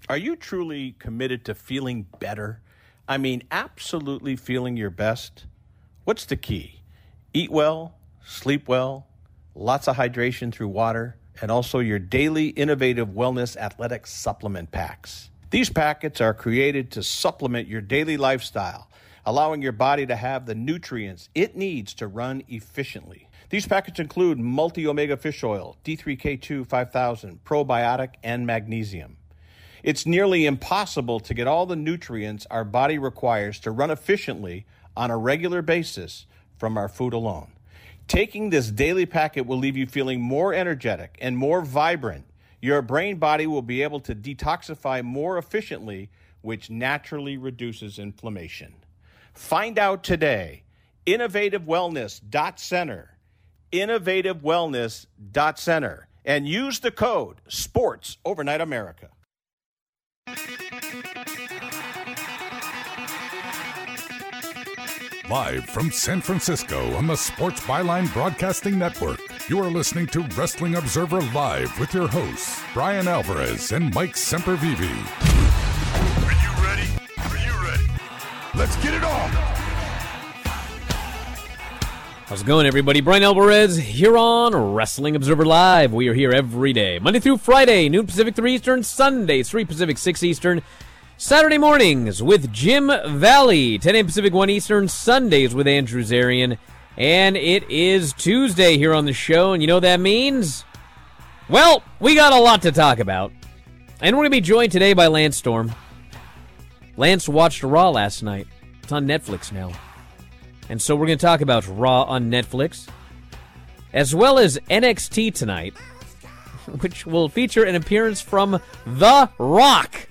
Are you truly committed to feeling better? I mean, absolutely feeling your best? What's the key? Eat well, sleep well, lots of hydration through water, and also your daily innovative wellness athletic supplement packs. These packets are created to supplement your daily lifestyle, allowing your body to have the nutrients it needs to run efficiently. These packets include multi-omega fish oil, D3K2 5000, probiotic, and magnesium. It's nearly impossible to get all the nutrients our body requires to run efficiently on a regular basis from our food alone. Taking this daily packet will leave you feeling more energetic and more vibrant. Your brain body will be able to detoxify more efficiently, which naturally reduces inflammation. Find out today. InnovativeWellness.center. InnovativeWellness.center. And use the code SPORTS Overnight America. Live from San Francisco on the Sports Byline Broadcasting Network, you are listening to Wrestling Observer Live with your hosts, Brian Alvarez and Mike Sempervive. Are you ready? Are you ready? Let's get it on! How's it going, everybody? Brian Alvarez here on Wrestling Observer Live. We are here every day, Monday through Friday, noon Pacific, 3 Eastern, Sundays, 3 Pacific, 6 Eastern, Saturday mornings with Jim Valley, 10 a.m. Pacific, 1 Eastern, Sundays with Andrew Zarian. And it is Tuesday here on the show, and you know what that means? Well, we got a lot to talk about. And we're going to be joined today by Lance Storm. Lance watched Raw last night. It's on Netflix now. And so we're going to talk about Raw on Netflix, as well as NXT tonight, which will feature an appearance from The Rock.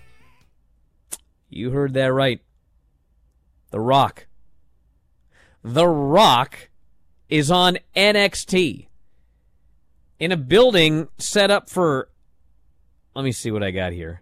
You heard that right. The Rock. The Rock is on NXT in a building set up for, let me see what I got here.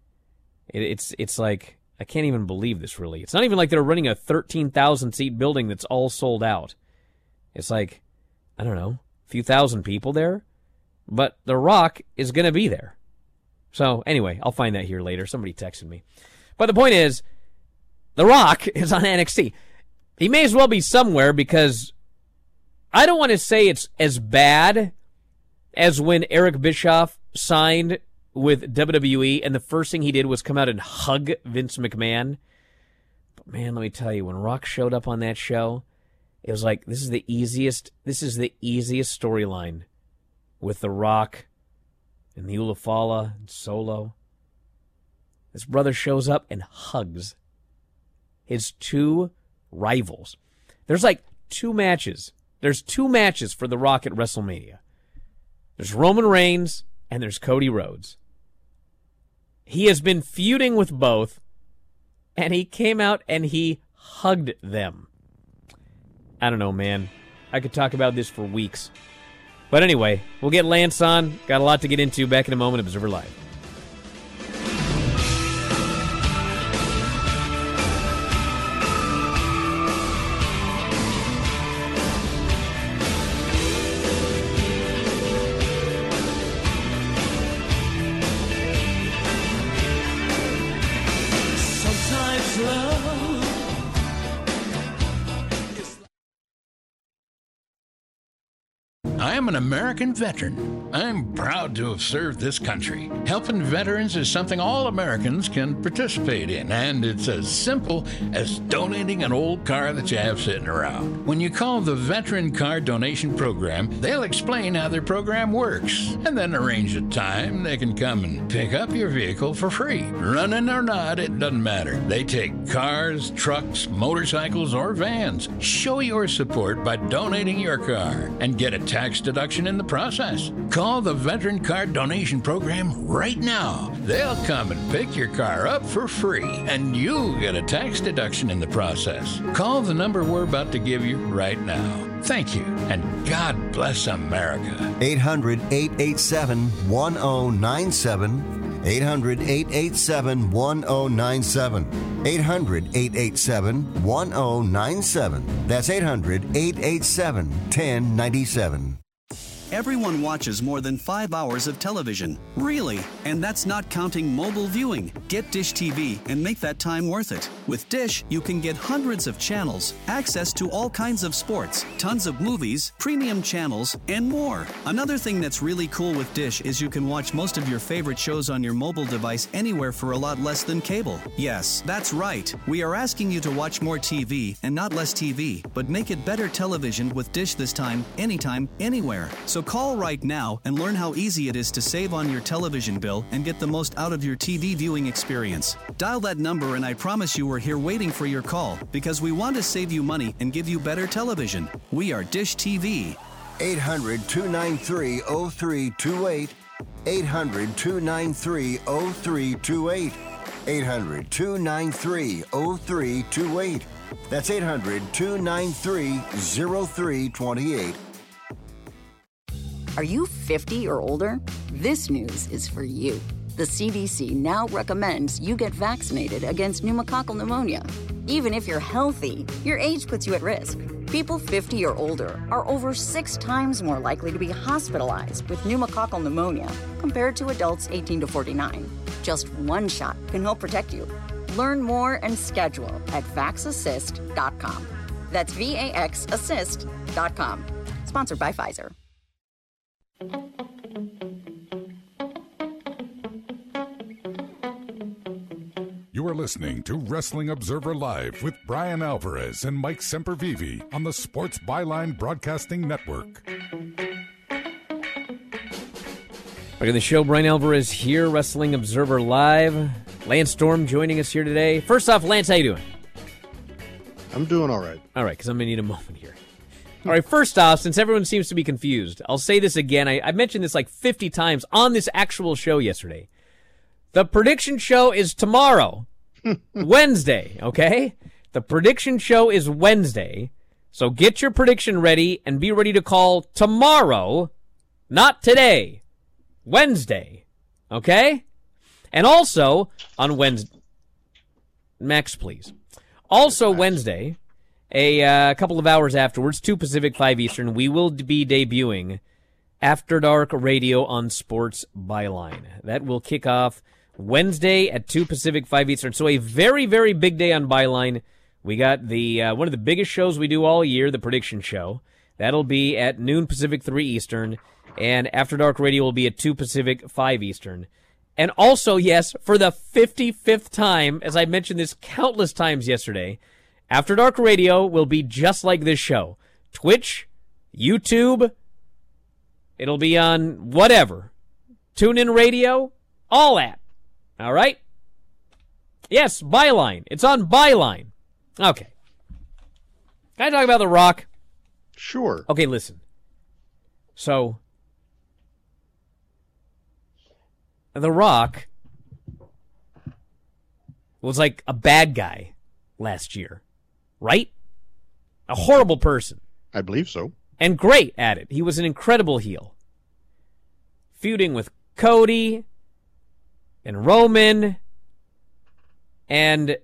It's like, I can't even believe this, really. It's not even like they're running a 13,000-seat building that's all sold out. It's like, I don't know, a few thousand people there. But The Rock is going to be there. So, anyway, I'll find that here later. Somebody texted me. But the point is, The Rock is on NXT. He may as well be somewhere because I don't want to say it's as bad as when Eric Bischoff signed with WWE, and the first thing he did was come out and hug Vince McMahon. But man, let me tell you, when Rock showed up on that show, it was like, this is the easiest storyline with The Rock and the Ulafala and Solo. This brother shows up and hugs his two rivals. There's like 2 matches. There's 2 matches for The Rock at WrestleMania. There's Roman Reigns and there's Cody Rhodes. He has been feuding with both, and he came out and he hugged them. I don't know, man. I could talk about this for weeks. But anyway, we'll get Lance on. Got a lot to get into. Back in a moment. Observer Live. I am an American veteran. I'm proud to have served this country. Helping veterans is something all Americans can participate in, and it's as simple as donating an old car that you have sitting around. When you call the Veteran Car Donation Program, they'll explain how their program works, and then arrange a time they can come and pick up your vehicle for free. Running or not, it doesn't matter. They take cars, trucks, motorcycles, or vans. Show your support by donating your car and get a tax deduction in the process. Call the Veteran Car Donation Program right now. They'll come and pick your car up for free, and you'll get a tax deduction in the process. Call the number we're about to give you right now. Thank you, and God bless America. 800-887-1097. 800-887-1097. 800-887-1097. That's 800-887-1097. everyone watches more than 5 hours of television. Really? And that's not counting mobile viewing. Get Dish TV and make that time worth it. With Dish, you can get hundreds of channels, access to all kinds of sports, tons of movies, premium channels, and more. Another thing that's really cool with Dish is you can watch most of your favorite shows on your mobile device anywhere for a lot less than cable. Yes, that's right. We are asking you to watch more TV and not less TV, but make it better television with Dish this time, anytime, anywhere. So call right now and learn how easy it is to save on your television bill and get the most out of your TV viewing experience. Dial that number and I promise you we're here waiting for your call because we want to save you money and give you better television. We are Dish TV. 800-293-0328. 800-293-0328. 800-293-0328. That's 800-293-0328. Are you 50 or older? This news is for you. The CDC now recommends you get vaccinated against pneumococcal pneumonia. Even if you're healthy, your age puts you at risk. People 50 or older are over 6 times more likely to be hospitalized with pneumococcal pneumonia compared to adults 18 to 49. Just one shot can help protect you. Learn more and schedule at vaxassist.com. That's VAXassist.com. Sponsored by Pfizer. You are listening to Wrestling Observer Live with Brian Alvarez and Mike Sempervive on the Sports Byline Broadcasting Network. Back in the show, Brian Alvarez here, Wrestling Observer Live. Lance Storm joining us here today. First off, Lance, how you doing? I'm doing all right. All right, because I'm going to need a moment here. All right, first off, since everyone seems to be confused, I'll say this again. I mentioned this like 50 times on this actual show yesterday. The prediction show is tomorrow, Wednesday, okay? The prediction show is Wednesday, so get your prediction ready and be ready to call tomorrow, not today, Wednesday, okay? And also, on Wednesday, Max, please. Also, Wednesday, a couple of hours afterwards, 2 Pacific, 5 Eastern, we will be debuting After Dark Radio on Sports Byline. That will kick off Wednesday at 2 Pacific, 5 Eastern. So a very, very big day on Byline. We got the one of the biggest shows we do all year, the prediction show. That'll be at noon Pacific, 3 Eastern. And After Dark Radio will be at 2 Pacific, 5 Eastern. And also, yes, for the 55th time, as I mentioned this countless times yesterday, After Dark Radio will be just like this show. Twitch, YouTube, it'll be on whatever. TuneIn Radio, all that. All right? Yes, Byline. It's on Byline. Okay. Can I talk about The Rock? Sure. Okay, listen. So, The Rock was like a bad guy last year, right? A horrible person. I believe so. And great at it. He was an incredible heel. Feuding with Cody and Roman, and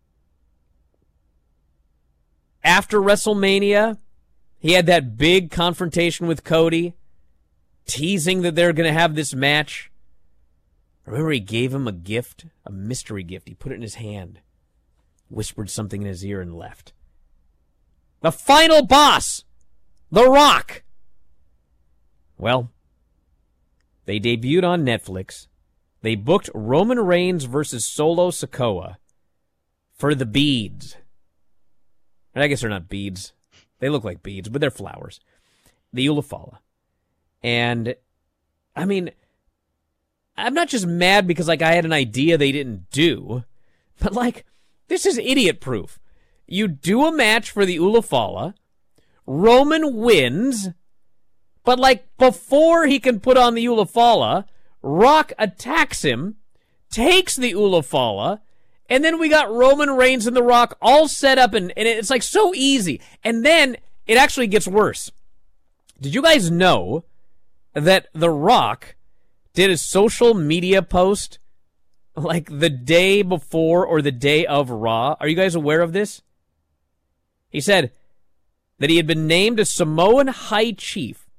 after WrestleMania, he had that big confrontation with Cody, teasing that they're going to have this match. Remember, he gave him a gift, a mystery gift. He put it in his hand, whispered something in his ear, and left. The final boss, The Rock. Well, they debuted on Netflix. They booked Roman Reigns versus Solo Sikoa for the beads. And I guess they're not beads. They look like beads, but they're flowers. The Ulufala. And, I mean, I'm not just mad because, like, I had an idea they didn't do, but, like, this is idiot-proof. You do a match for the Ulufala, Roman wins, but, like, before he can put on the Ulufala, Rock attacks him, takes the Ulufala, and then we got Roman Reigns and The Rock all set up, and it's, like, so easy. And then it actually gets worse. Did you guys know that The Rock did a social media post like the day before or the day of Raw? Are you guys aware of this? He said that he had been named a Samoan High Chief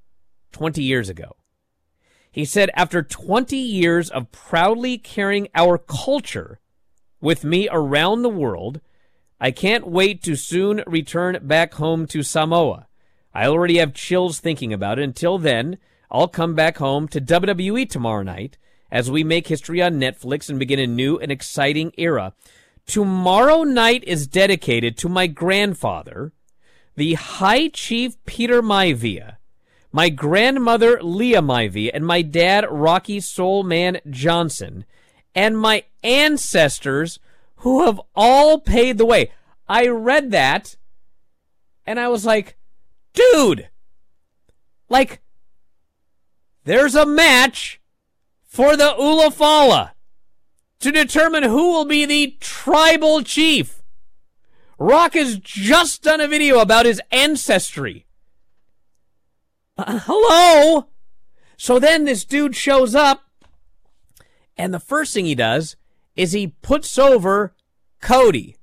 20 years ago. He said, after 20 years of proudly carrying our culture with me around the world, I can't wait to soon return back home to Samoa. I already have chills thinking about it. Until then, I'll come back home to WWE tomorrow night as we make history on Netflix and begin a new and exciting era. Tomorrow night is dedicated to my grandfather, the High Chief Peter Maivia, my grandmother Leah Maivia, and my dad Rocky Soul Man Johnson, and my ancestors who have all paid the way. I read that, and I was like, dude, like, there's a match for the Ulafala to determine who will be the tribal chief. Rock has just done a video about his ancestry. Hello? So then this dude shows up, and the first thing he does is he puts over Cody.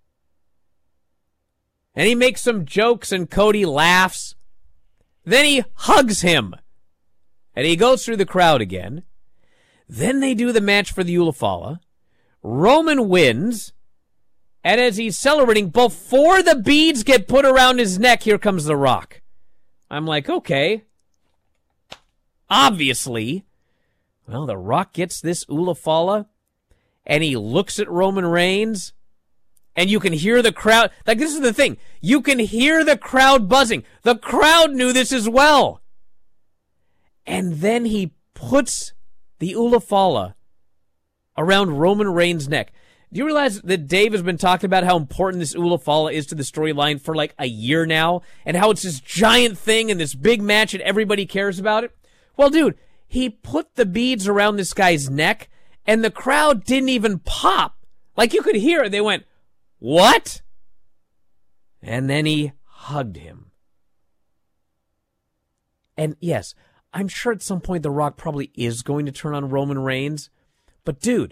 And he makes some jokes, and Cody laughs. Then he hugs him. And he goes through the crowd again. Then they do the match for the Ulafala. Roman wins. And as he's celebrating, before the beads get put around his neck, here comes The Rock. I'm like, okay. Obviously. Well, The Rock gets this Ulafala, and he looks at Roman Reigns, and you can hear the crowd. Like, this is the thing. You can hear the crowd buzzing. The crowd knew this as well. And then he puts the Ulafala around Roman Reigns' neck. Do you realize that Dave has been talking about how important this Ulafala is to the storyline for like a year now, and how it's this giant thing and this big match and everybody cares about it? Well, dude, he put the beads around this guy's neck, and the crowd didn't even pop. Like, you could hear it. They went, what? And then he hugged him. And yes, I'm sure at some point The Rock probably is going to turn on Roman Reigns. But dude,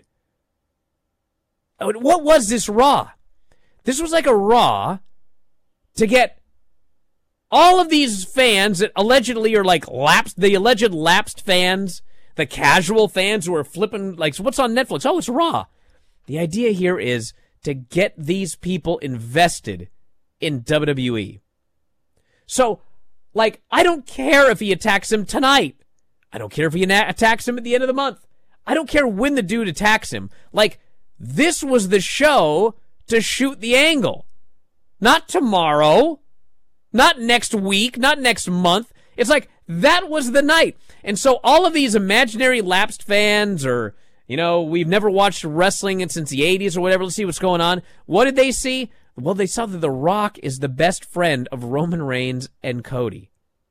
what was this Raw? This was like a Raw to get all of these fans that allegedly are like lapsed, the alleged lapsed fans, the casual fans who are flipping, like, so what's on Netflix? Oh, it's Raw. The idea here is to get these people invested in WWE. So, like, I don't care if he attacks him tonight. I don't care if he attacks him at the end of the month. I don't care when the dude attacks him. Like, this was the show to shoot the angle. Not tomorrow. Not next week. Not next month. It's like, that was the night. And so all of these imaginary lapsed fans, or, you know, we've never watched wrestling since the 80s or whatever, let's see what's going on. What did they see? Well, they saw that The Rock is the best friend of Roman Reigns and Cody.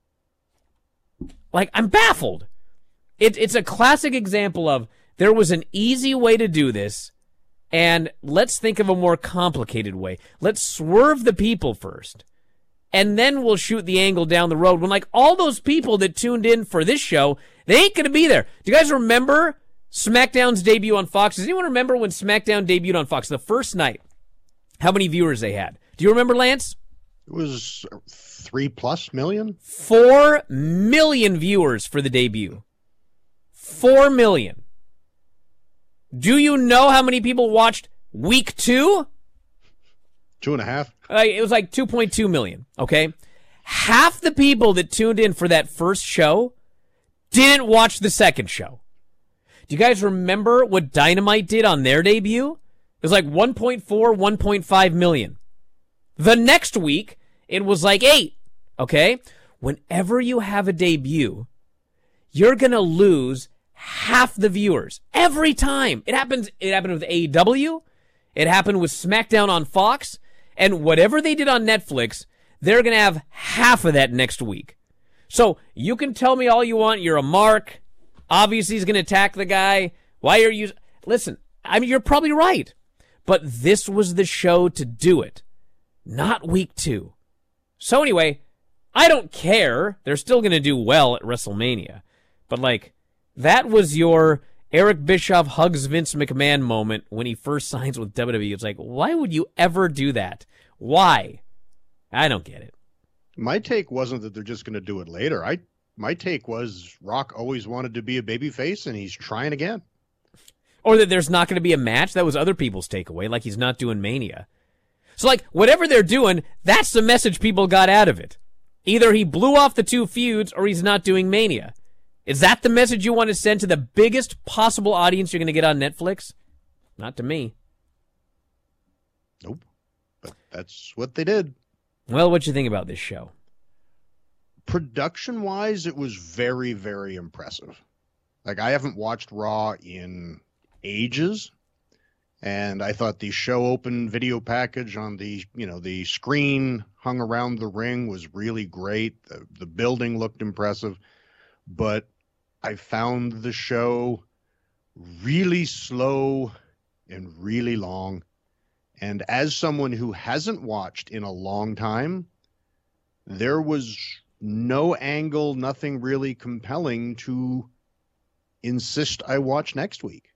Like, I'm baffled. It's a classic example of there was an easy way to do this, and let's think of a more complicated way. Let's swerve the people first, and then we'll shoot the angle down the road when, like, all those people that tuned in for this show, they ain't going to be there. Do you guys remember SmackDown's debut on Fox? Does anyone remember when SmackDown debuted on Fox, the first night? How many viewers they had? Do you remember, Lance? It was 3+ million? 4 million viewers for the debut. 4 million. Do you know how many people watched week 2? 2.5. It was like 2.2 million, okay? Half the people that tuned in for that first show didn't watch the second show. Do you guys remember what Dynamite did on their debut? It was like 1.4, 1.5 million. The next week, it was like 8, okay? Whenever you have a debut, you're going to lose half the viewers every time. It happened with AEW. It happened with SmackDown on Fox. And whatever they did on Netflix, they're going to have half of that next week. So you can tell me all you want. You're a mark. Obviously, he's going to attack the guy. Why are you... Listen, I mean, you're probably right. But this was the show to do it. Not week 2. So anyway, I don't care. They're still going to do well at WrestleMania. But, like, that was your Eric Bischoff hugs Vince McMahon moment when he first signs with WWE. It's like, why would you ever do that? Why? I don't get it. My take wasn't that they're just going to do it later. I My take was Rock always wanted to be a babyface, and he's trying again. Or that there's not going to be a match. That was other people's takeaway, like he's not doing Mania. So, like, whatever they're doing, that's the message people got out of it. Either he blew off the two feuds, or he's not doing Mania. Is that the message you want to send to the biggest possible audience you're going to get on Netflix? Not to me. Nope. But that's what they did. Well, what you think about this show? Production-wise, it was very, very impressive. Like, I haven't watched Raw in ages, and I thought the show open video package on the, the screen hung around the ring was really great. The building looked impressive, but I found the show really slow and really long. And as someone who hasn't watched in a long time, there was no angle, nothing really compelling to insist I watch next week.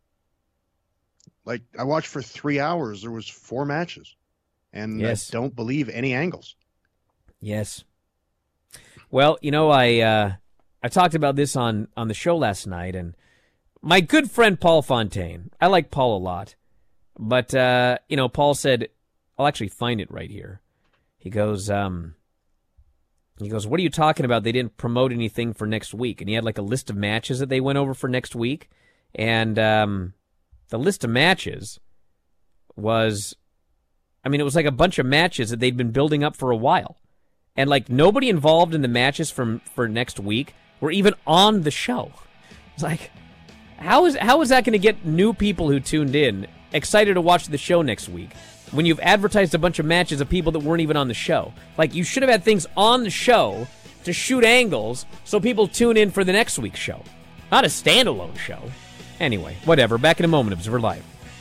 Like, I watched for 3 hours. There was 4 matches. And yes. I don't believe any angles. Yes. Well, I talked about this on the show last night, and my good friend Paul Fontaine, I like Paul a lot, but, Paul said, I'll actually find it right here. He goes, what are you talking about? They didn't promote anything for next week. And he had like a list of matches that they went over for next week. And the list of matches was, it was like a bunch of matches that they'd been building up for a while. And like nobody involved in the matches for next week were even on the show. It's like, how is that going to get new people who tuned in excited to watch the show next week when you've advertised a bunch of matches of people that weren't even on the show? Like, you should have had things on the show to shoot angles so people tune in for the next week's show, not a standalone show. Anyway, whatever. Back in a moment. Observer Live.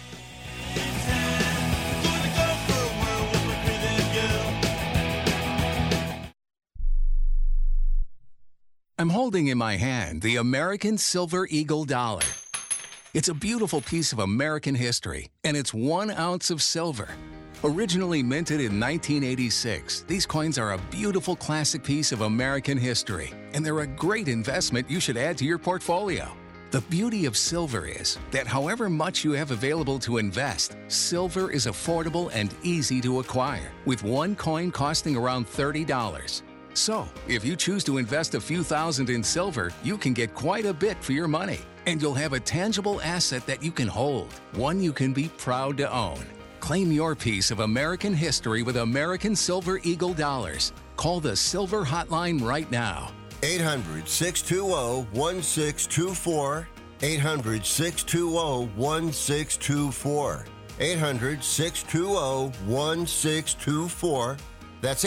I'm holding in my hand the American Silver Eagle dollar. It's a beautiful piece of American history, and it's 1 ounce of silver. Originally minted in 1986, these coins are a beautiful classic piece of American history, and they're a great investment you should add to your portfolio. The beauty of silver is that however much you have available to invest, silver is affordable and easy to acquire, with one coin costing around $30. So, if you choose to invest a few thousand in silver, you can get quite a bit for your money. And you'll have a tangible asset that you can hold, one you can be proud to own. Claim your piece of American history with American Silver Eagle dollars. Call the Silver Hotline right now. 800-620-1624. 800-620-1624. 800-620-1624. That's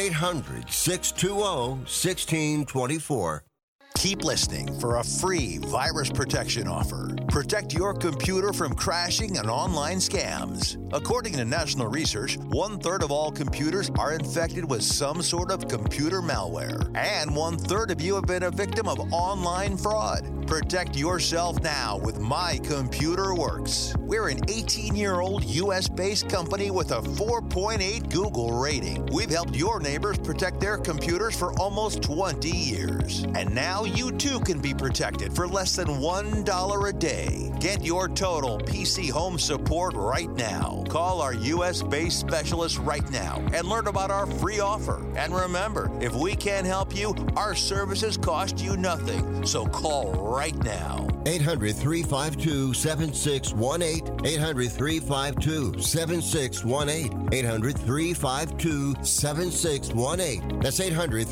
800-620-1624. Keep listening for a free virus protection offer. Protect your computer from crashing and online scams. According to national research, 1/3 of all computers are infected with some sort of computer malware. And 1/3 of you have been a victim of online fraud. Protect yourself now with My Computer Works. We're an 18-year-old U.S.-based company with a 4.8 Google rating. We've helped your neighbors protect their computers for almost 20 years. And now you too can be protected for less than $1 a day. Get your total PC home support right now. Call our U.S.-based specialist right now and learn about our free offer. And remember, if we can't help you, our services cost you nothing. So call right now. 800-352-7618. 800-352-7618. 800-352-7618. That's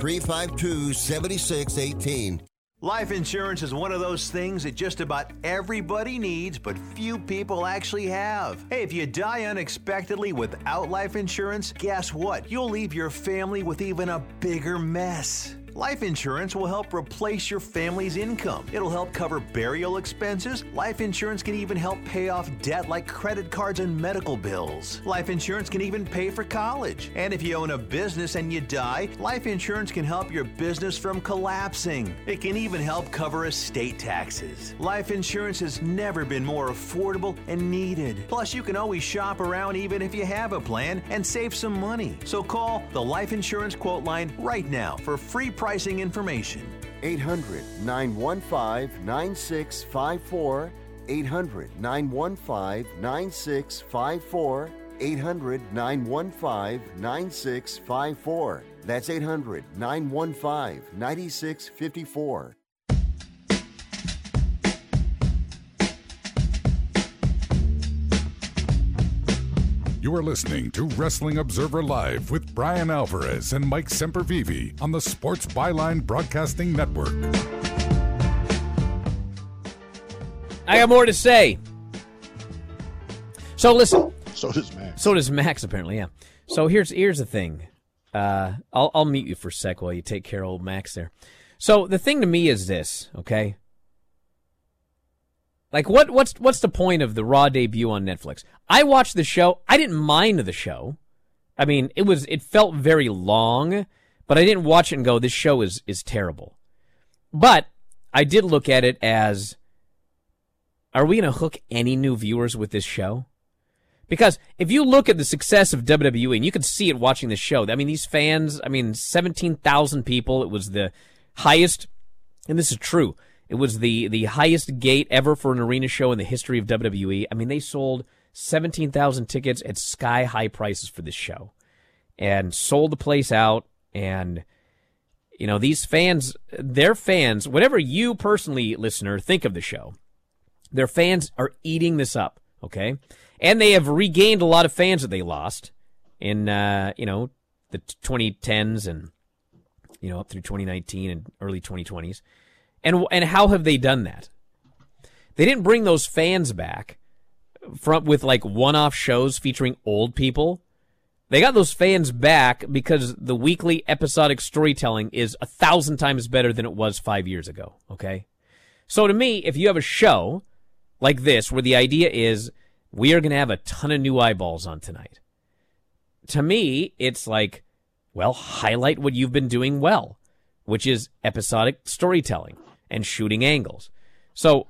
800-352-7618. Life insurance is one of those things that just about everybody needs, but few people actually have. Hey, if you die unexpectedly without life insurance, guess what? You'll leave your family with even a bigger mess. Life insurance will help replace your family's income. It'll help cover burial expenses. Life insurance can even help pay off debt like credit cards and medical bills. Life insurance can even pay for college. And if you own a business and you die, life insurance can help your business from collapsing. It can even help cover estate taxes. Life insurance has never been more affordable and needed. Plus, you can always shop around even if you have a plan and save some money. So call the Life Insurance Quote Line right now for free pricing information. 800-915-9654. 800-915-9654. 800-915-9654. That's 800-915-9654. You are listening to Wrestling Observer Live with Brian Alvarez and Mike Sempervive on the Sports Byline Broadcasting Network. I got more to say. So listen. So does Max. So does Max, apparently, yeah. So here's the thing. I'll mute you for a sec while you take care of old Max there. So the thing to me is this, okay? Like, what's the point of the Raw debut on Netflix? I watched the show. I didn't mind the show. I mean, it felt very long, but I didn't watch it and go, this show is terrible. But I did look at it as, are we going to hook any new viewers with this show? Because if you look at the success of WWE, and you can see it watching the show, I mean, these fans, 17,000 people, it was the highest, and this is true, it was the highest gate ever for an arena show in the history of WWE. I mean, they sold 17,000 tickets at sky-high prices for this show and sold the place out. And, you know, these fans, their fans, whatever you personally, listener, think of the show, their fans are eating this up, okay? And they have regained a lot of fans that they lost in, the 2010s and, up through 2019 and early 2020s. And how have they done that? They didn't bring those fans back with like one-off shows featuring old people. They got those fans back because the weekly episodic storytelling is 1,000 times better than it was 5 years ago, okay? So to me, if you have a show like this where the idea is we are going to have a ton of new eyeballs on tonight, to me, it's like, well, highlight what you've been doing well, which is episodic storytelling and shooting angles. So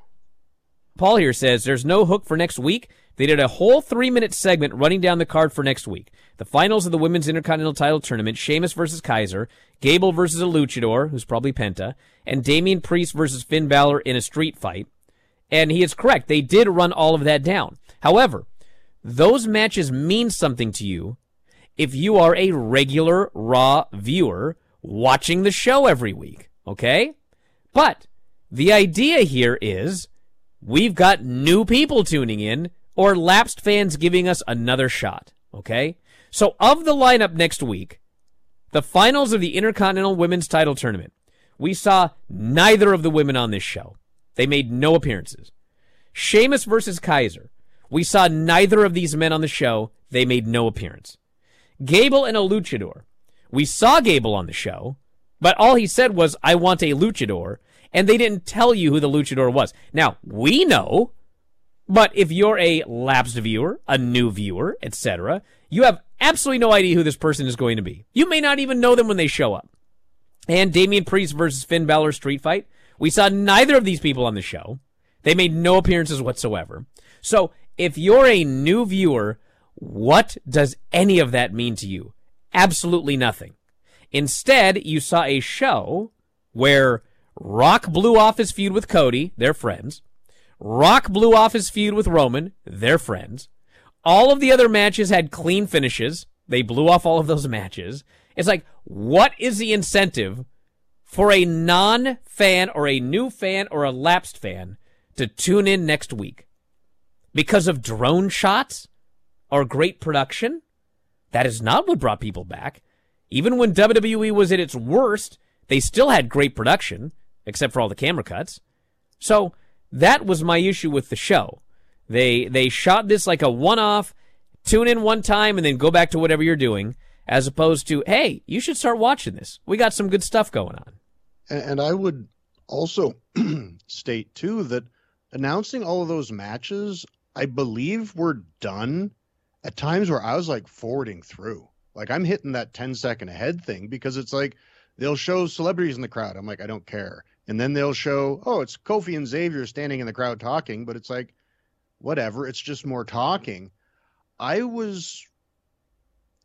Paul here says there's no hook for next week. They did a whole 3-minute segment running down the card for next week. The finals of the Women's Intercontinental Title Tournament, Sheamus versus Kaiser, Gable versus a luchador, who's probably Penta, and Damian Priest versus Finn Balor in a street fight. And he is correct. They did run all of that down. However, those matches mean something to you if you are a regular Raw viewer watching the show every week, okay? But the idea here is we've got new people tuning in or lapsed fans giving us another shot, okay? So of the lineup next week, the finals of the Intercontinental Women's Title Tournament, we saw neither of the women on this show. They made no appearances. Sheamus versus Kaiser, we saw neither of these men on the show. They made no appearance. Gable and a luchador, we saw Gable on the show, but all he said was, I want a luchador, and they didn't tell you who the luchador was. Now, we know, but if you're a lapsed viewer, a new viewer, etc., you have absolutely no idea who this person is going to be. You may not even know them when they show up. And Damian Priest versus Finn Balor street fight, we saw neither of these people on the show. They made no appearances whatsoever. So, if you're a new viewer, what does any of that mean to you? Absolutely nothing. Instead, you saw a show where Rock blew off his feud with Cody, they're friends. Rock blew off his feud with Roman, they're friends. All of the other matches had clean finishes. They blew off all of those matches. It's like, what is the incentive for a non-fan or a new fan or a lapsed fan to tune in next week? Because of drone shots or great production? That is not what brought people back. Even when WWE was at its worst, they still had great production, except for all the camera cuts. So that was my issue with the show. They shot this like a one-off, tune in one time and then go back to whatever you're doing, as opposed to, hey, you should start watching this. We got some good stuff going on. And I would also state, too, that announcing all of those matches, I believe were done at times where I was like forwarding through. Like I'm hitting that 10-second ahead thing because it's like they'll show celebrities in the crowd. I'm like, I don't care. And then they'll show, oh, it's Kofi and Xavier standing in the crowd talking, but it's like, whatever. It's just more talking. I was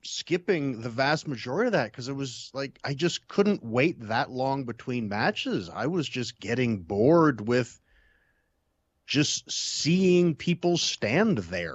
skipping the vast majority of that because it was like I just couldn't wait that long between matches. I was just getting bored with just seeing people stand there.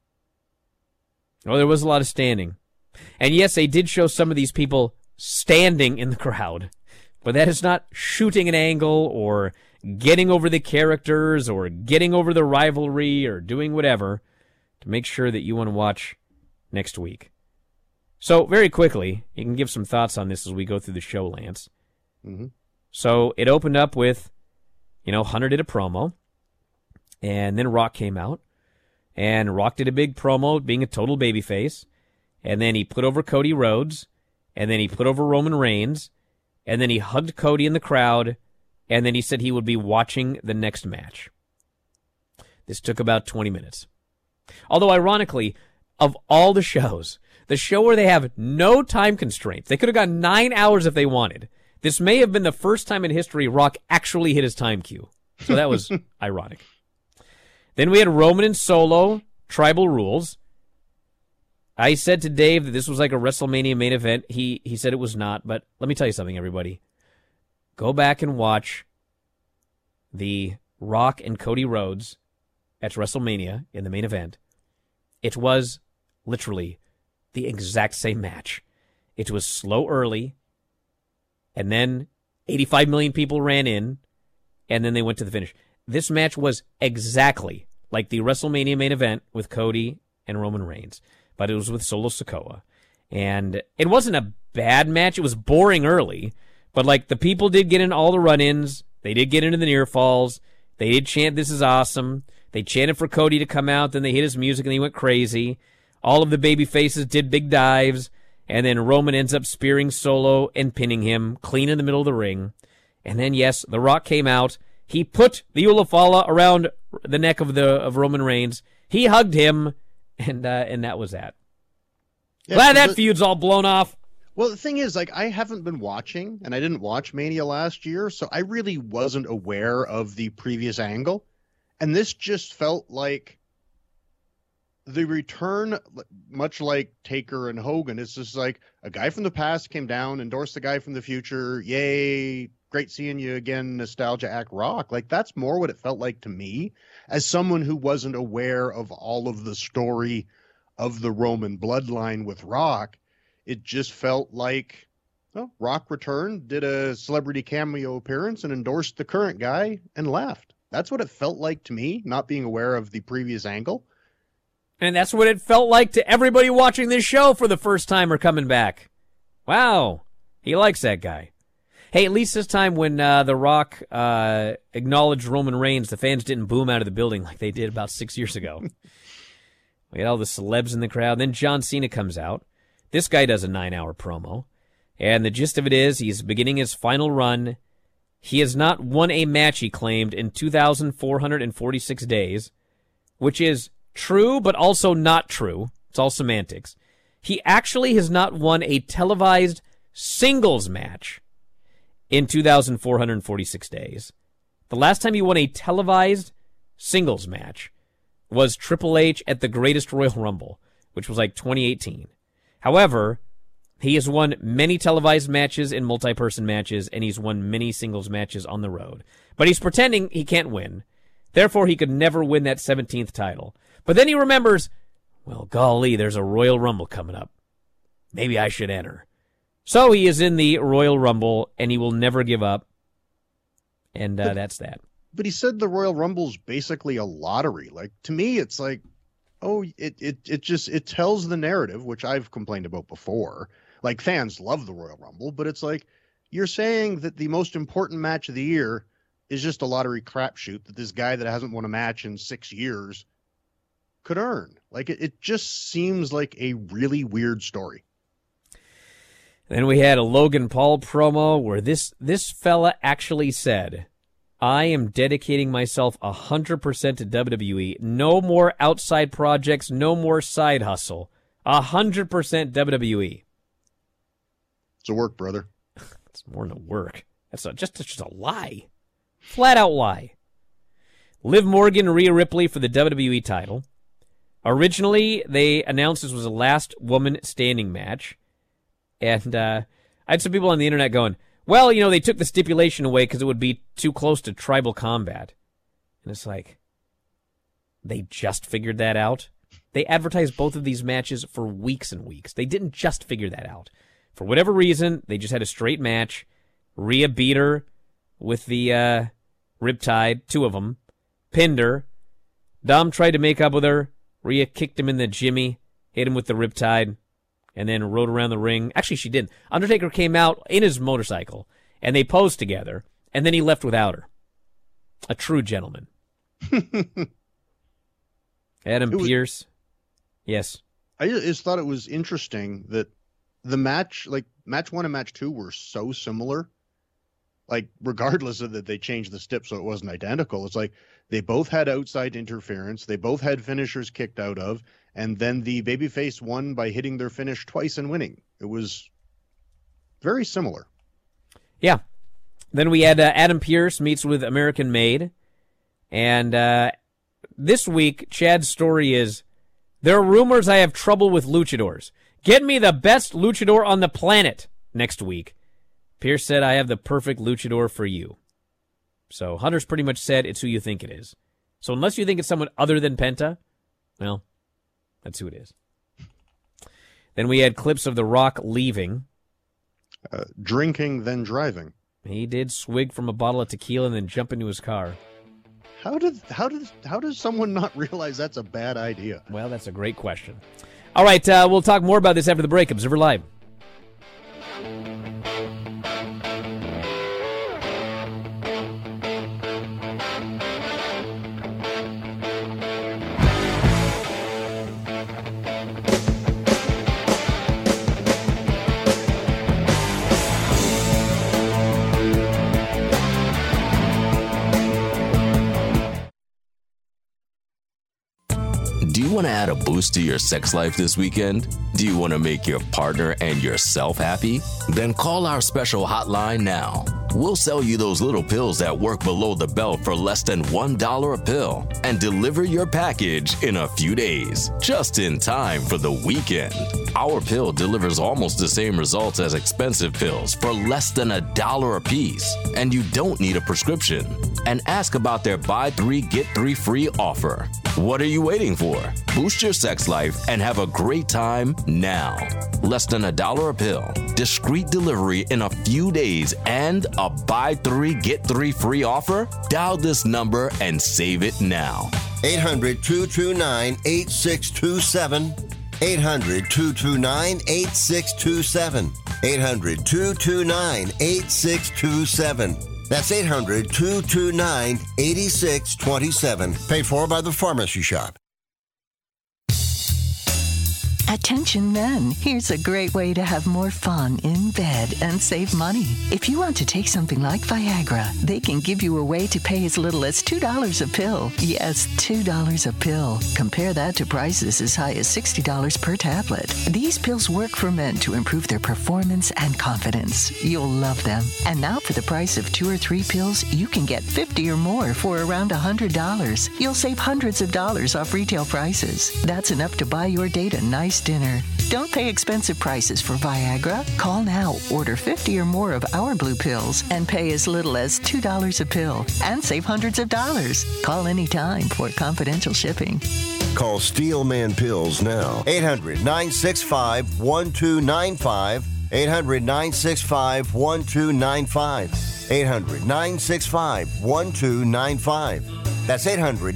Oh, there was a lot of standing. And yes, they did show some of these people standing in the crowd, but that is not shooting an angle or getting over the characters or getting over the rivalry or doing whatever to make sure that you want to watch next week. So, very quickly, you can give some thoughts on this as we go through the show, Lance. Mm-hmm. So, it opened up with, Hunter did a promo, and then Rock came out, and Rock did a big promo, being a total babyface, and then he put over Cody Rhodes, and then he put over Roman Reigns, and then he hugged Cody in the crowd, and then he said he would be watching the next match. This took about 20 minutes. Although, ironically, of all the shows, the show where they have no time constraints, they could have gone 9 hours if they wanted. This may have been the first time in history Rock actually hit his time cue. So that was ironic. Then we had Roman and Solo, Tribal Rules. I said to Dave that this was like a WrestleMania main event. He said it was not, but let me tell you something, everybody. Go back and watch the Rock and Cody Rhodes at WrestleMania in the main event. It was literally the exact same match. It was slow early, and then 85 million people ran in, and then they went to the finish. This match was exactly like the WrestleMania main event with Cody and Roman Reigns, but it was with Solo Sikoa. And it wasn't a bad match. It was boring early, but like the people did get in all the run-ins. They did get into the near falls. They did chant, "This is awesome." They chanted for Cody to come out. Then they hit his music and he went crazy. All of the baby faces did big dives. And then Roman ends up spearing Solo and pinning him clean in the middle of the ring. And then, yes, The Rock came out. He put the Ulafala around the neck of Roman Reigns. He hugged him, and that was that. Yeah, glad that feud's all blown off. Well, the thing is, like, I haven't been watching, and I didn't watch Mania last year, so I really wasn't aware of the previous angle. And this just felt like the return, much like Taker and Hogan. It's just like a guy from the past came down, endorsed the guy from the future. Yay, great seeing you again, nostalgia act Rock. Like, that's more what it felt like to me as someone who wasn't aware of all of the story of the Roman bloodline with Rock. It just felt like, well, Rock returned, did a celebrity cameo appearance, and endorsed the current guy and left. That's what it felt like to me, not being aware of the previous angle. And that's what it felt like to everybody watching this show for the first time or coming back. Wow, he likes that guy. Hey, at least this time when The Rock acknowledged Roman Reigns, the fans didn't boom out of the building like they did about 6 years ago. We had all the celebs in the crowd. Then John Cena comes out. This guy does a 9-hour promo. And the gist of it is he's beginning his final run. He has not won a match, he claimed, in 2,446 days, which is true, but also not true. It's all semantics. He actually has not won a televised singles match in 2,446 days. The last time he won a televised singles match was Triple H at the Greatest Royal Rumble, which was like 2018. However, he has won many televised matches and multi-person matches, and he's won many singles matches on the road. But he's pretending he can't win. Therefore, he could never win that 17th title. But then he remembers, well, golly, there's a Royal Rumble coming up. Maybe I should enter. So he is in the Royal Rumble, and he will never give up. And that's that. But he said the Royal Rumble's basically a lottery. Like, to me, it's like, oh, it tells the narrative, which I've complained about before. Like, fans love the Royal Rumble, but it's like, you're saying that the most important match of the year is just a lottery crapshoot that this guy that hasn't won a match in 6 years could earn. Like, it just seems like a really weird story. Then we had a Logan Paul promo where this fella actually said, I am dedicating myself 100% to WWE. No more outside projects, no more side hustle. 100% WWE. It's a work, brother. It's more than a work. That's just a lie. Flat out lie. Liv Morgan, Rhea Ripley for the WWE title. Originally, they announced this was a last woman standing match. And I had some people on the internet going, well, they took the stipulation away because it would be too close to tribal combat. And it's like, they just figured that out? They advertised both of these matches for weeks and weeks. They didn't just figure that out. For whatever reason, they just had a straight match. Rhea beat her with the Riptide, 2 of them. Pinned her. Dom tried to make up with her. Rhea kicked him in the jimmy, hit him with the Riptide, and then rode around the ring. Actually, she didn't. Undertaker came out in his motorcycle, and they posed together, and then he left without her. A true gentleman. Adam Pearce. Yes. I just thought it was interesting that the match, like match 1 and match 2 were so similar. Like, regardless of that they changed the stip so it wasn't identical. It's like they both had outside interference. They both had finishers kicked out of. And then the babyface won by hitting their finish twice and winning. It was very similar. Yeah. Then we had Adam Pearce meets with American Made. And this week, Chad's story is, there are rumors I have trouble with luchadors. Get me the best luchador on the planet next week. Pierce said, I have the perfect luchador for you. So Hunter's pretty much said it's who you think it is. So unless you think it's someone other than Penta, well, that's who it is. Then we had clips of The Rock leaving. Drinking, then driving. He did swig from a bottle of tequila and then jump into his car. How does someone not realize that's a bad idea? Well, that's a great question. All right, we'll talk more about this after the break. Observer Live. Do you want to add a boost to your sex life this weekend? Do you want to make your partner and yourself happy? Then call our special hotline now. We'll sell you those little pills that work below the belt for less than $1 a pill and deliver your package in a few days, just in time for the weekend. Our pill delivers almost the same results as expensive pills for less than $1 a piece, and you don't need a prescription. And ask about their buy 3, get 3 free offer. What are you waiting for? Boost your sex life and have a great time now. Less than $1 a pill, discreet delivery in a few days, and a buy 3, get 3 free offer? Dial this number and save it now. 800-229-8627. 800-229-8627. 800-229-8627. That's 800-229-8627. Paid for by the Pharmacy Shop. Attention men, here's a great way to have more fun in bed and save money. If you want to take something like Viagra, they can give you a way to pay as little as $2 a pill. Yes, $2 a pill. Compare that to prices as high as $60 per tablet. These pills work for men to improve their performance and confidence. You'll love them. And now for the price of 2 or 3 pills, you can get 50 or more for around $100. You'll save hundreds of dollars off retail prices. That's enough to buy your date a nice dinner. Don't pay expensive prices for Viagra. Call now, order 50 or more of our blue pills, and pay as little as $2 a pill and save hundreds of dollars. Call anytime for confidential shipping. Call Steelman Pills now. 800-965-1295. 800-965-1295. 800-965-1295. That's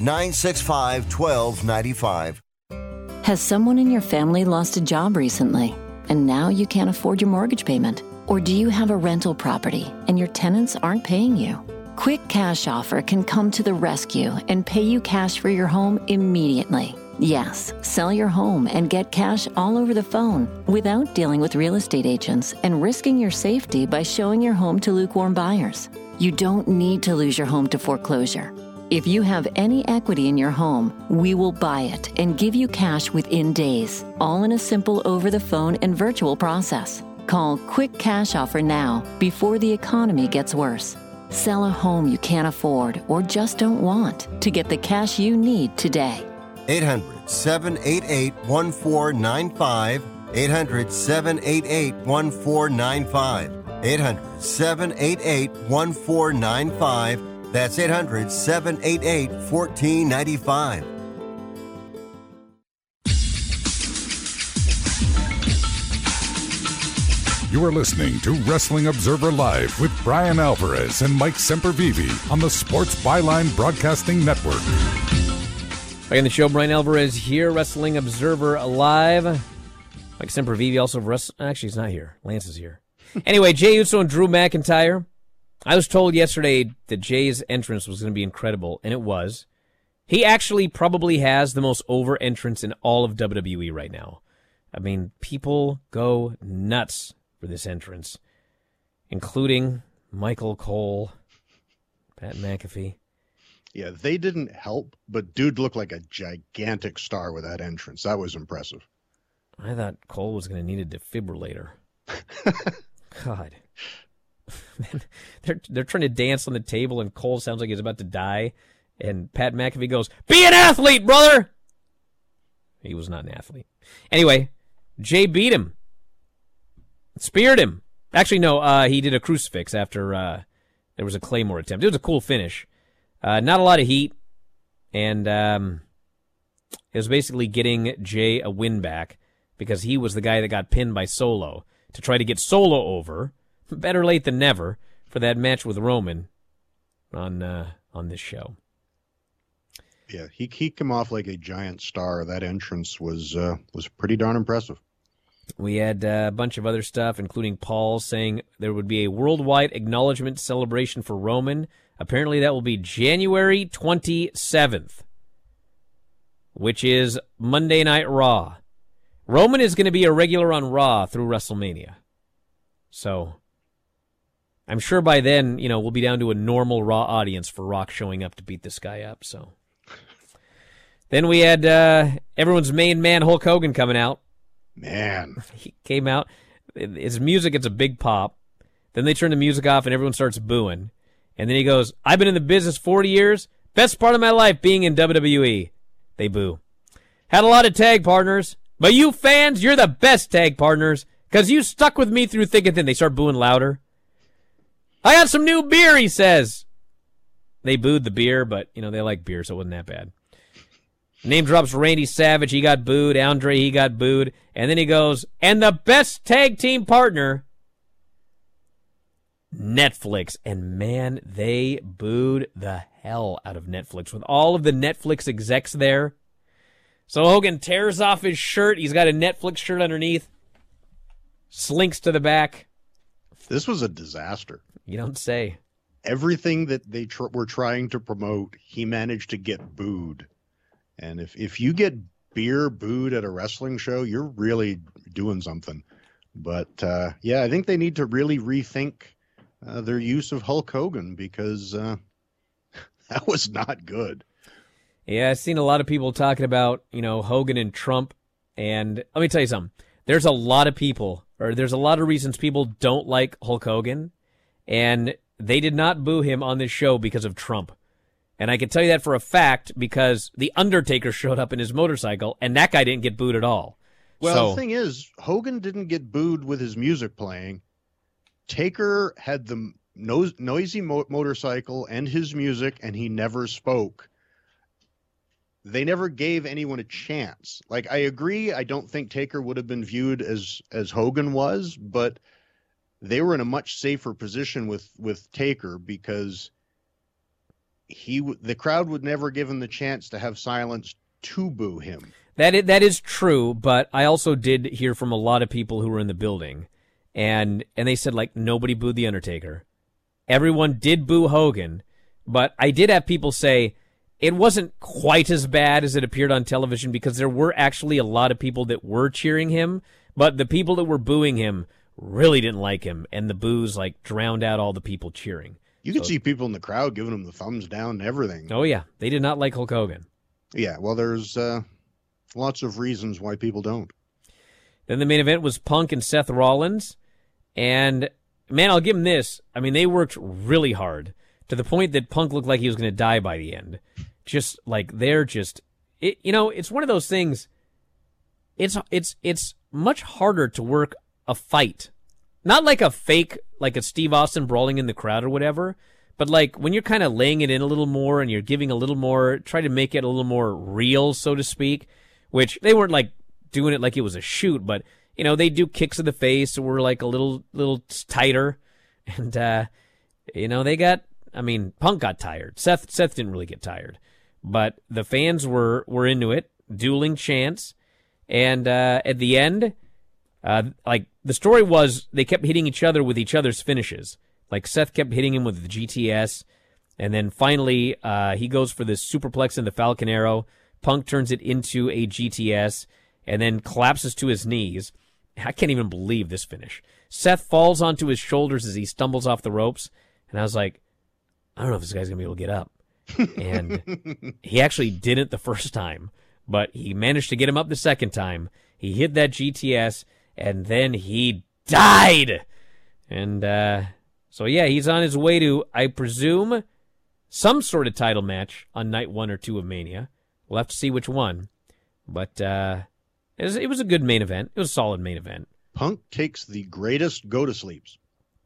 800-965-1295. Has someone in your family lost a job recently, and now you can't afford your mortgage payment? Or do you have a rental property and your tenants aren't paying you? Quick Cash Offer can come to the rescue and pay you cash for your home immediately. Yes, sell your home and get cash all over the phone without dealing with real estate agents and risking your safety by showing your home to lukewarm buyers. You don't need to lose your home to foreclosure. If you have any equity in your home, we will buy it and give you cash within days, all in a simple over-the-phone and virtual process. Call Quick Cash Offer now before the economy gets worse. Sell a home you can't afford or just don't want to get the cash you need today. 800-788-1495. 800-788-1495. 800-788-1495. That's 800-788-1495. You are listening to Wrestling Observer Live with Brian Alvarez and Mike Sempervive on the Sports Byline Broadcasting Network. Back in the show, Brian Alvarez here, Wrestling Observer Live. Mike Sempervive also actually, he's not here. Lance is here. Anyway, Jey Uso and Drew McIntyre. I was told yesterday that Jay's entrance was going to be incredible, and it was. He actually probably has the most over entrance in all of WWE right now. I mean, people go nuts for this entrance, including Michael Cole, Pat McAfee. Yeah, they didn't help, but dude looked like a gigantic star with that entrance. That was impressive. I thought Cole was going to need a defibrillator. God. They're trying to dance on the table, and Cole sounds like he's about to die, and Pat McAfee goes, "Be an athlete, brother!" He was not an athlete. Anyway, Jay beat him. Speared him. Actually, no, he did a crucifix after there was a Claymore attempt. It was a cool finish. Not a lot of heat, and it was basically getting Jay a win back because he was the guy that got pinned by Solo to try to get Solo over. Better late than never for that match with Roman on this show. Yeah, he came off like a giant star. That entrance was pretty darn impressive. We had a bunch of other stuff, including Paul saying there would be a worldwide acknowledgement celebration for Roman. Apparently that will be January 27th, which is Monday Night Raw. Roman is going to be a regular on Raw through WrestleMania. So I'm sure by then, we'll be down to a normal Raw audience for Rock showing up to beat this guy up. So then we had everyone's main man, Hulk Hogan, coming out. Man. He came out. His music gets a big pop. Then they turn the music off and everyone starts booing. And then he goes, "I've been in the business 40 years. Best part of my life being in WWE." They boo. "Had a lot of tag partners. But you fans, you're the best tag partners because you stuck with me through thick and thin." They start booing louder. "I got some new beer," he says. They booed the beer, but, they like beer, so it wasn't that bad. Name drops Randy Savage. He got booed. Andre, he got booed. And then he goes, "And the best tag team partner, Netflix." And, man, they booed the hell out of Netflix with all of the Netflix execs there. So Hogan tears off his shirt. He's got a Netflix shirt underneath. Slinks to the back. This was a disaster. You don't say. Everything that they were trying to promote, he managed to get booed. And if you get beer booed at a wrestling show, you're really doing something. But, I think they need to really rethink their use of Hulk Hogan because that was not good. Yeah, I've seen a lot of people talking about, Hogan and Trump. And let me tell you something. There's a lot of reasons people don't like Hulk Hogan. And they did not boo him on this show because of Trump. And I can tell you that for a fact because The Undertaker showed up in his motorcycle, and that guy didn't get booed at all. Well, the thing is, Hogan didn't get booed with his music playing. Taker had the noisy motorcycle and his music, and he never spoke. They never gave anyone a chance. Like, I agree, I don't think Taker would have been viewed as Hogan was, but they were in a much safer position with Taker because the crowd would never give him the chance to have silence to boo him. That is true, but I also did hear from a lot of people who were in the building, and they said, nobody booed The Undertaker. Everyone did boo Hogan, but I did have people say it wasn't quite as bad as it appeared on television because there were actually a lot of people that were cheering him, but the people that were booing him really didn't like him, and the boos, drowned out all the people cheering. You could see people in the crowd giving him the thumbs down and everything. Oh, yeah. They did not like Hulk Hogan. Yeah, well, there's lots of reasons why people don't. Then the main event was Punk and Seth Rollins. And, man, I'll give them this. I mean, they worked really hard to the point that Punk looked like he was going to die by the end. it's one of those things. It's much harder to work a fight. Not like a fake, like a Steve Austin brawling in the crowd or whatever, but like when you're kind of laying it in a little more and you're giving a little more, try to make it a little more real, so to speak, which they weren't like doing it like it was a shoot, but, they do kicks in the face that were like a little tighter. And, Punk got tired. Seth didn't really get tired, but the fans were into it, dueling chants. And at the end, the story was they kept hitting each other with each other's finishes. Like Seth kept hitting him with the GTS, and then finally he goes for this superplex in the Falcon Arrow. Punk turns it into a GTS, and then collapses to his knees. I can't even believe this finish. Seth falls onto his shoulders as he stumbles off the ropes, and I was like, I don't know if this guy's going to be able to get up. And he actually didn't the first time, but he managed to get him up the second time. He hit that GTS, and then he died. And so, yeah, he's on his way to, I presume, some sort of title match on night 1 or 2 of Mania. We'll have to see which one. But it was a good main event. It was a solid main event. Punk takes the greatest go-to-sleeps.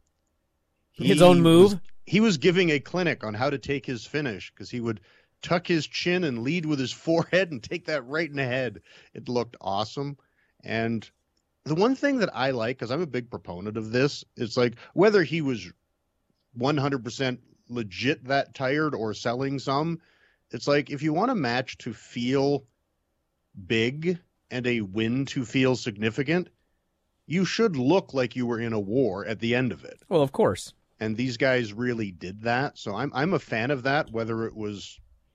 His own move? He was giving a clinic on how to take his finish because he would tuck his chin and lead with his forehead and take that right in the head. It looked awesome. And the one thing that I like, because I'm a big proponent of this, it's like whether he was 100% legit that tired or selling some, it's like if you want a match to feel big and a win to feel significant, you should look like you were in a war at the end of it. Well, of course. And these guys really did that. So I'm a fan of that, whether it was,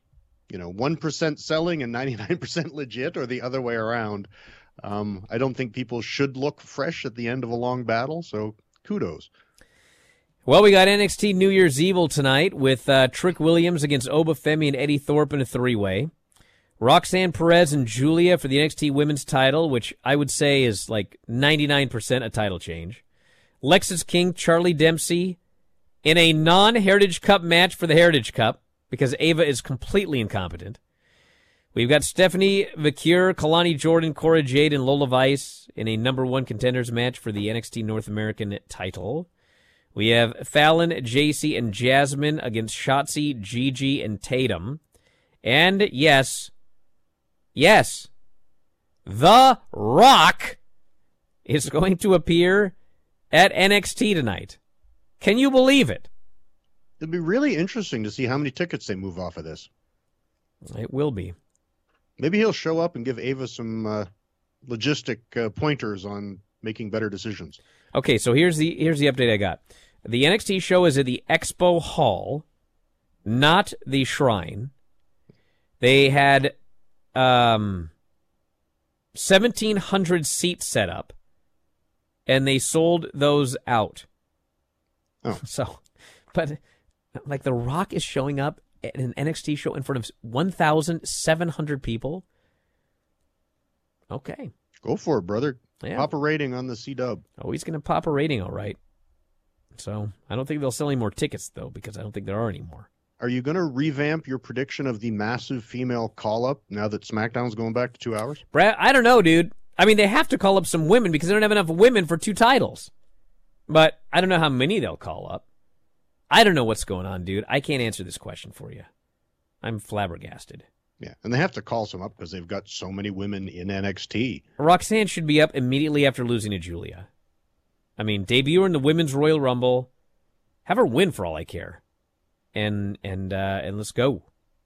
1% selling and 99% legit or the other way around. I don't think people should look fresh at the end of a long battle. So kudos. Well, we got NXT New Year's Evil tonight with Trick Williams against Oba Femi and Eddie Thorpe in a 3-way. Roxanne Perez and Julia for the NXT Women's title, which I would say is like 99% a title change. Lexis King, Charlie Dempsey in a non-Heritage Cup match for the Heritage Cup because Ava is completely incompetent. We've got Stephanie Vicure, Kalani Jordan, Cora Jade, and Lola Vice in a number 1 contenders match for the NXT North American title. We have Fallon, JC, and Jasmine against Shotzi, Gigi, and Tatum. And yes, The Rock is going to appear at NXT tonight. Can you believe it? It'd be really interesting to see how many tickets they move off of this. It will be. Maybe he'll show up and give Ava some logistic pointers on making better decisions. Okay, so here's the update I got. The NXT show is at the Expo Hall, not the Shrine. They had 1,700 seats set up, and they sold those out. Oh. So, but like The Rock is showing up at an NXT show in front of 1,700 people. Okay. Go for it, brother. Yeah. Pop a rating on the C-Dub. Oh, he's going to pop a rating, all right. So, I don't think they'll sell any more tickets, though, because I don't think there are any more. Are you going to revamp your prediction of the massive female call-up now that SmackDown's going back to 2 hours? Brad, I don't know, dude. I mean, they have to call up some women because they don't have enough women for 2 titles. But I don't know how many they'll call up. I don't know what's going on, dude. I can't answer this question for you. I'm flabbergasted. Yeah, and they have to call some up because they've got so many women in NXT. Roxanne should be up immediately after losing to Julia. I mean, debut her in the Women's Royal Rumble. Have her win for all I care. And let's go.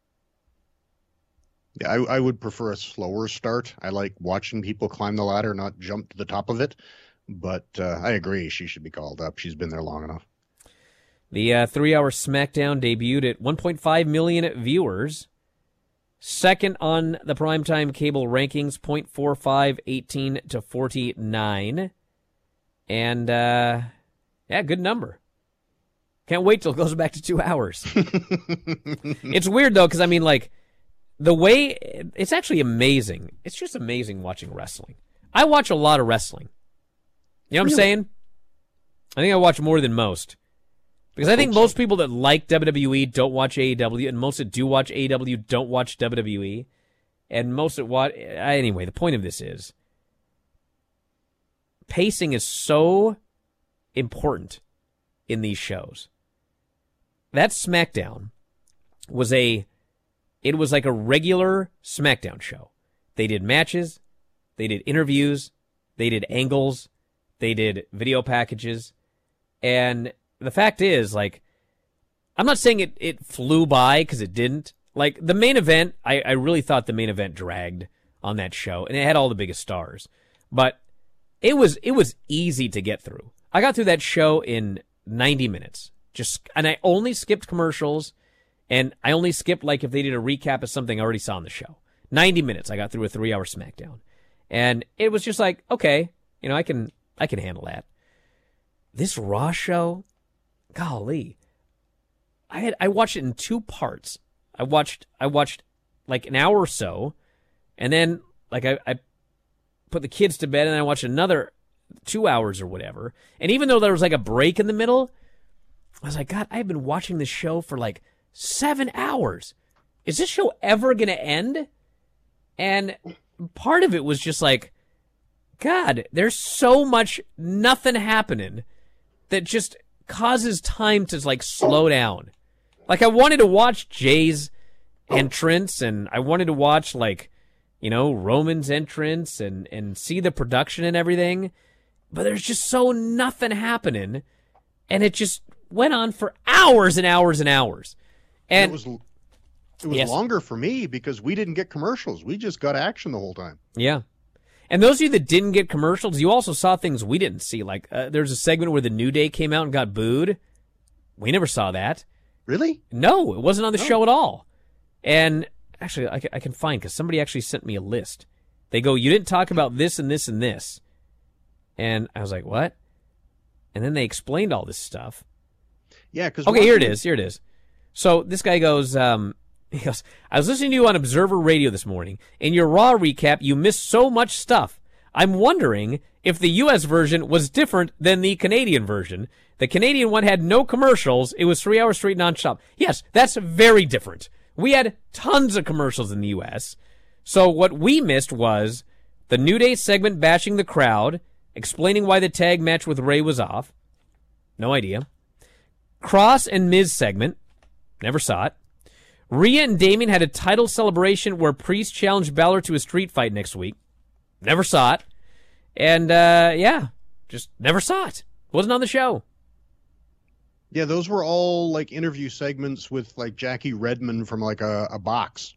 Yeah, I would prefer a slower start. I like watching people climb the ladder, not jump to the top of it. But I agree, she should be called up. She's been there long enough. The 3-hour SmackDown debuted at 1.5 million viewers. Second on the primetime cable rankings, 0.45, 18 to 49. And, yeah, good number. Can't wait till it goes back to 2 hours. It's weird, though, because, I mean, like, the way... It's actually amazing. It's just amazing watching wrestling. I watch a lot of wrestling. You know what I'm saying? I think I watch more than most. Because I think most people that like WWE don't watch AEW, and most that do watch AEW don't watch WWE. And most of what, anyway, the point of this is pacing is so important in these shows. That SmackDown was like a regular SmackDown show. They did matches, they did interviews, they did angles, they did video packages. And the fact is, like, I'm not saying it flew by, because it didn't. Like, the main event, I really thought the main event dragged on that show, and it had all the biggest stars. But it was easy to get through. I got through that show in 90 minutes. And I only skipped commercials, and I only skipped, like, if they did a recap of something I already saw on the show. 90 minutes, I got through a 3-hour SmackDown. And it was just like, okay, I can handle that. This Raw show, golly, I watched it in 2 parts. I watched like an hour or so, and then like I put the kids to bed, and then I watched another 2 hours or whatever. And even though there was like a break in the middle, I was like, God, I've been watching this show for like 7 hours. Is this show ever going to end? And part of it was just like, God, there's so much nothing happening that just causes time to like slow down. Like, I wanted to watch Jay's entrance, and I wanted to watch, like, Roman's entrance and see the production and everything. But there's just so nothing happening, and it just went on for hours and hours and hours. And it was longer for me because we didn't get commercials. We just got action the whole time. Yeah. And those of you that didn't get commercials, you also saw things we didn't see. Like, there's a segment where the New Day came out and got booed. We never saw that. Really? No, it wasn't on the show at all. And actually, I can find, because somebody actually sent me a list. They go, you didn't talk about this and this and this. And I was like, what? And then they explained all this stuff. Yeah, because... Okay, here it is. So this guy goes, he goes, I was listening to you on Observer Radio this morning. In your Raw recap, you missed so much stuff. I'm wondering if the U.S. version was different than the Canadian version. The Canadian one had no commercials. It was 3 hours straight nonstop. Yes, that's very different. We had tons of commercials in the U.S. So what we missed was the New Day segment bashing the crowd, explaining why the tag match with Rey was off. No idea. Cross and Miz segment. Never saw it. Rhea and Damien had a title celebration where Priest challenged Balor to a street fight next week. Never saw it. And, just never saw it. Wasn't on the show. Yeah, those were all like interview segments with like Jackie Redmond from like a box.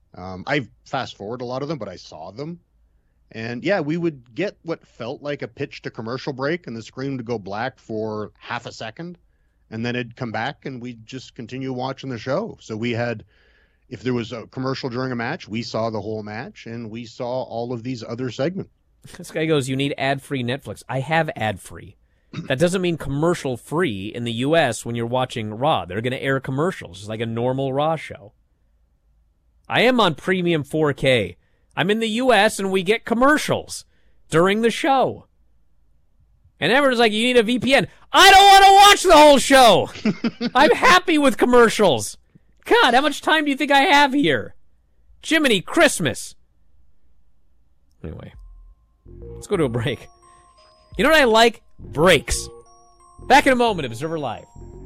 I fast forward a lot of them, but I saw them. And yeah, we would get what felt like a pitch to commercial break, and the screen would go black for half a second, and then it'd come back, and we'd just continue watching the show. So we had, if there was a commercial during a match, we saw the whole match, and we saw all of these other segments. This guy goes, you need ad-free Netflix. I have ad-free. That doesn't mean commercial-free in the U.S. when you're watching Raw. They're going to air commercials. It's like a normal Raw show. I am on premium 4K. I'm in the U.S. and we get commercials during the show. And everyone's like, you need a VPN. I don't want to watch the whole show. I'm happy with commercials. God, how much time do you think I have here? Jiminy Christmas. Anyway, let's go to a break. You know what I like? Breaks. Back in a moment, Observer Live.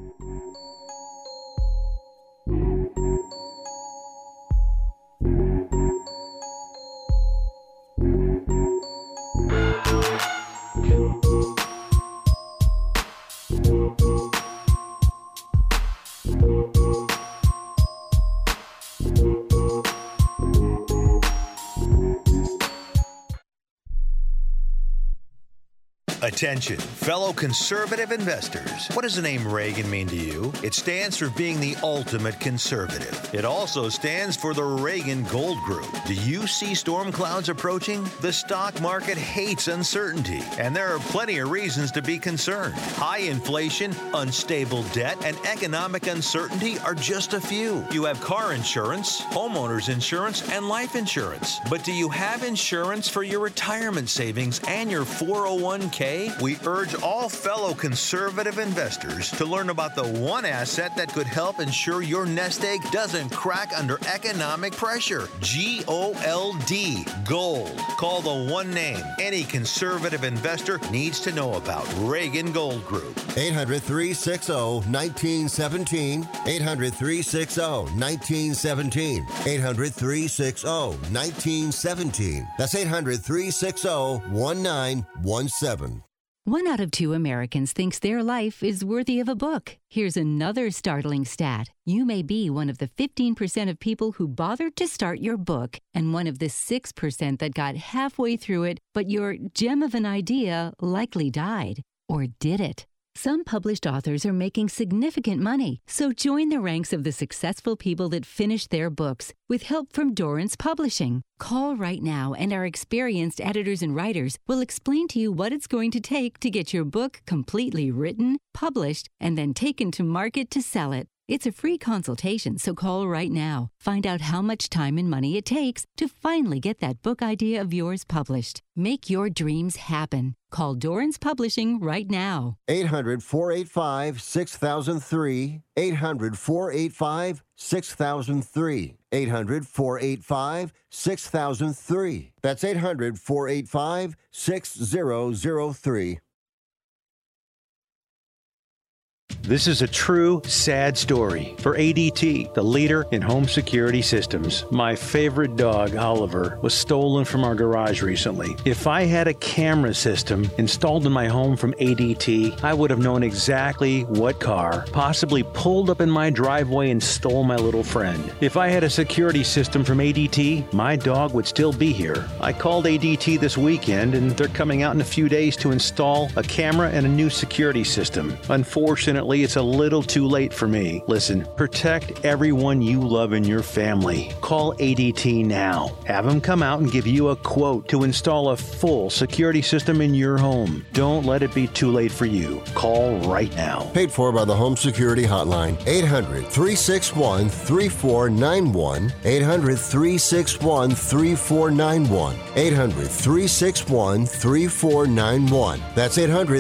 Attention, fellow conservative investors. What does the name Reagan mean to you? It stands for being the ultimate conservative. It also stands for the Reagan Gold Group. Do you see storm clouds approaching? The stock market hates uncertainty, and there are plenty of reasons to be concerned. High inflation, unstable debt, and economic uncertainty are just a few. You have car insurance, homeowners insurance, and life insurance. But do you have insurance for your retirement savings and your 401k? Today, we urge all fellow conservative investors to learn about the one asset that could help ensure your nest egg doesn't crack under economic pressure. GOLD. Gold. Call the one name any conservative investor needs to know about. Reagan Gold Group. 800-360-1917. 800-360-1917. 800-360-1917. That's 800-360-1917. 1 out of 2 Americans thinks their life is worthy of a book. Here's another startling stat. You may be one of the 15% of people who bothered to start your book and one of the 6% that got halfway through it, but your gem of an idea likely died. Or did it? Some published authors are making significant money, so join the ranks of the successful people that finish their books with help from Dorrance Publishing. Call right now and our experienced editors and writers will explain to you what it's going to take to get your book completely written, published, and then taken to market to sell it. It's a free consultation, so call right now. Find out how much time and money it takes to finally get that book idea of yours published. Make your dreams happen. Call Dorrance Publishing right now. 800-485-6003. 800-485-6003. 800-485-6003. That's 800-485-6003. This is a true, sad story for ADT, the leader in home security systems. My favorite dog, Oliver, was stolen from our garage recently. If I had a camera system installed in my home from ADT, I would have known exactly what car possibly pulled up in my driveway and stole my little friend. If I had a security system from ADT, my dog would still be here. I called ADT this weekend, and they're coming out in a few days to install a camera and a new security system. Unfortunately, it's a little too late for me. Listen, protect everyone you love in your family. Call ADT now. Have them come out and give you a quote to install a full security system in your home. Don't let it be too late for you. Call right now. Paid for by the Home Security Hotline. 800-361-3491. 800-361-3491. 800-361-3491. That's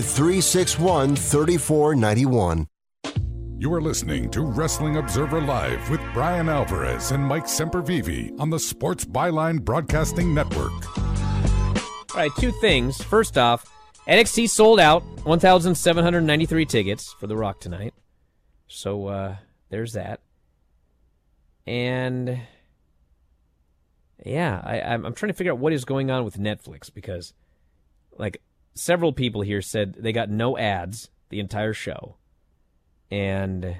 800-361-3491. You are listening to Wrestling Observer Live with Brian Alvarez and Mike Sempervive on the Sports Byline Broadcasting Network. All right, 2 things. First off, NXT sold out 1,793 tickets for The Rock tonight. So there's that. And yeah, I'm trying to figure out what is going on with Netflix, because like several people here said they got no ads the entire show. And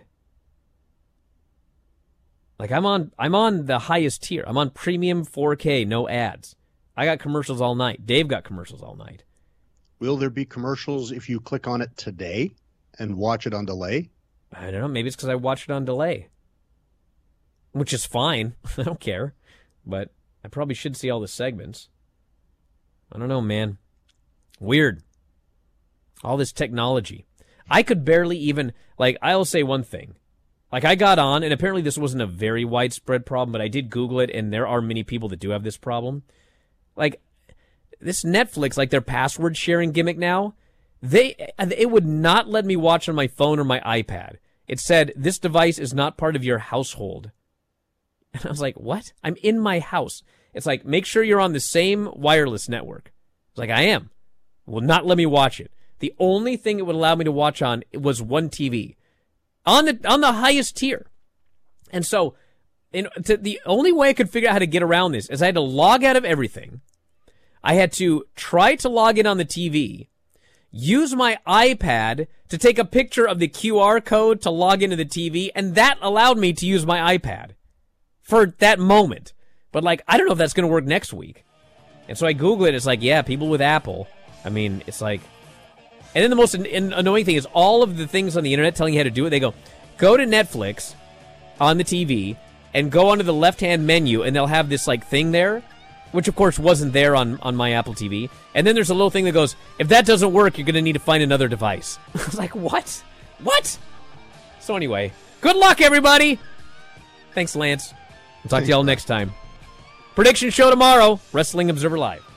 like I'm on the highest tier. I'm on premium 4K, no ads. I got commercials all night. Dave got commercials all night. Will there be commercials if you click on it today and watch it on delay? I don't know. Maybe it's because I watched it on delay, which is fine. I don't care. But I probably should see all the segments. I don't know, man. Weird. All this technology. I could barely even, like, I'll say one thing. Like, I got on, and apparently this wasn't a very widespread problem, but I did Google it, and there are many people that do have this problem. Like, this Netflix, like their password sharing gimmick now, it would not let me watch on my phone or my iPad. It said, this device is not part of your household. And I was like, what? I'm in my house. It's like, make sure you're on the same wireless network. It's like, I am. It will not let me watch it. The only thing it would allow me to watch on was one TV on the highest tier. And so the only way I could figure out how to get around this is I had to log out of everything. I had to try to log in on the TV, use my iPad to take a picture of the QR code to log into the TV, and that allowed me to use my iPad for that moment. But like, I don't know if that's going to work next week. And so I Google it. It's like, yeah, people with Apple. I mean, it's like... And then the most annoying thing is all of the things on the internet telling you how to do it. They go to Netflix on the TV and go onto the left-hand menu, and they'll have this like thing there, which of course wasn't there on my Apple TV. And then there's a little thing that goes, if that doesn't work, you're going to need to find another device. I was like, what? What? So anyway, good luck, everybody. Thanks, Lance. We'll talk to y'all next time. Prediction show tomorrow, Wrestling Observer Live.